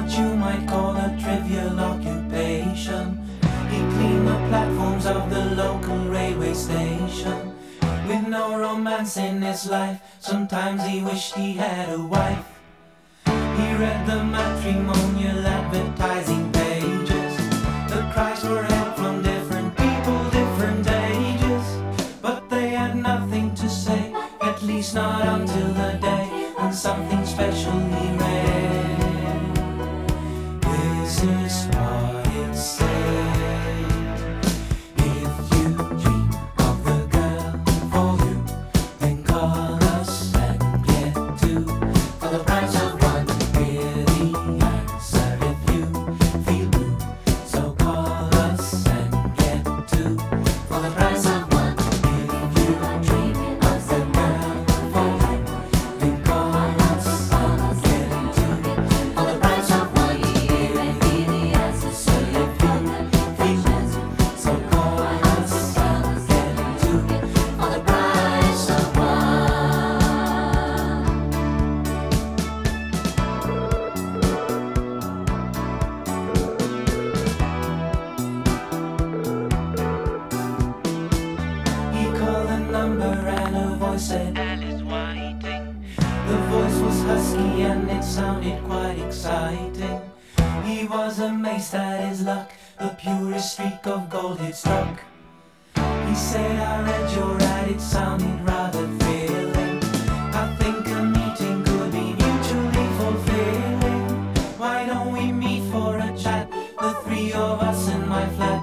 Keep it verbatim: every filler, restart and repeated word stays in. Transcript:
what you might call a trivial occupation. He cleaned the platforms of the local railway station. With no romance in his life, sometimes he wished he had a wife. He read the matrimonial advertising pages. The cries for help from different people, different ages. But they had nothing to say, at least not until the day when something special he read. This is what it said. If you dream of the girl for you, then call us and get two for the price of one. We're the answer if you feel blue. So call us and get two for the price of one. If you dream of the girl for you, then call us and get two for the price of one. We're the answer if you feel blue. So call us and get two for the price of one. He called the number and a voice said, Alice Whiting. The voice was husky and it sounded quite exciting. He was amazed at his luck, the purest streak of gold he'd struck. He said, I read your ad, it sounded rather thrilling. I think a meeting could be mutually fulfilling. Why don't we meet for a chat, the three of us in my flat?